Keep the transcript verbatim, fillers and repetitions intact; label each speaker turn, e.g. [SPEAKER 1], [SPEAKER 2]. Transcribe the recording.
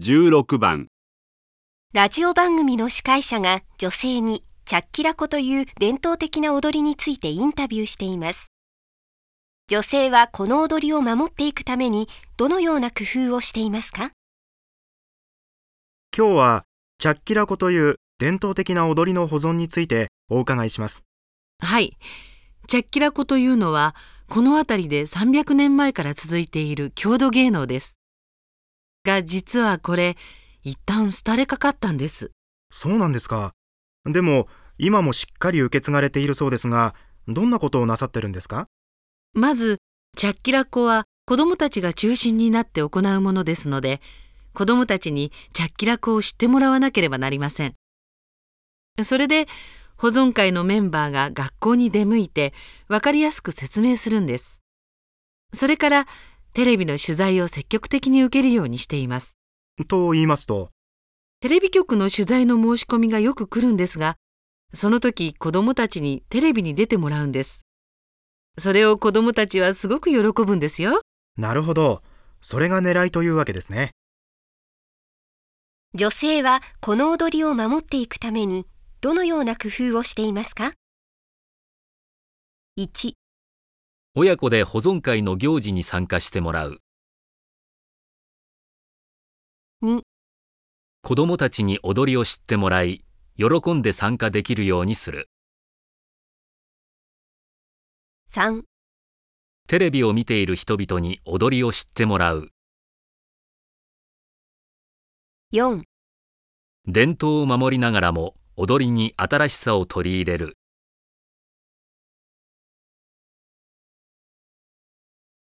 [SPEAKER 1] じゅうろくばん。
[SPEAKER 2] ラジオ番組の司会者が女性にチャッキラコという伝統的な踊りについてインタビューしています。女性はこの踊りを守っていくためにどのような工夫をしていますか？
[SPEAKER 3] 今日はチャッキラコという伝統的な踊りの保存についてお伺いします。
[SPEAKER 4] はい。チャッキラコというのはこの辺りでさんびゃくねんまえから続いている郷土芸能です。が実はこれ一旦廃れかかったんです。
[SPEAKER 3] そうなんですか。でも今もしっかり受け継がれているそうですが、どんなことをなさってるんですか？
[SPEAKER 4] まずチャッキラコは子どもたちが中心になって行うものですので、子どもたちにチャッキラコを知ってもらわなければなりません。それで保存会のメンバーが学校に出向いて分かりやすく説明するんです。それからテレビの取材を積極的に受けるようにしています。
[SPEAKER 3] と言いますと？
[SPEAKER 4] テレビ局の取材の申し込みがよく来るんですが、その時子どもたちにテレビに出てもらうんです。それを子どもたちはすごく喜ぶんですよ。
[SPEAKER 3] なるほど。それが狙いというわけですね。
[SPEAKER 2] 女性はこの踊りを守っていくためにどのような工夫をしていますか？いち、
[SPEAKER 5] 親子で保存会の行事に参加してもらう。
[SPEAKER 2] に、
[SPEAKER 5] 子どもたちに踊りを知ってもらい、喜んで参加できるようにする。
[SPEAKER 2] さん、
[SPEAKER 5] テレビを見ている人々に踊りを知ってもらう。
[SPEAKER 2] よん、
[SPEAKER 5] 伝統を守りながらも踊りに新しさを取り入れる。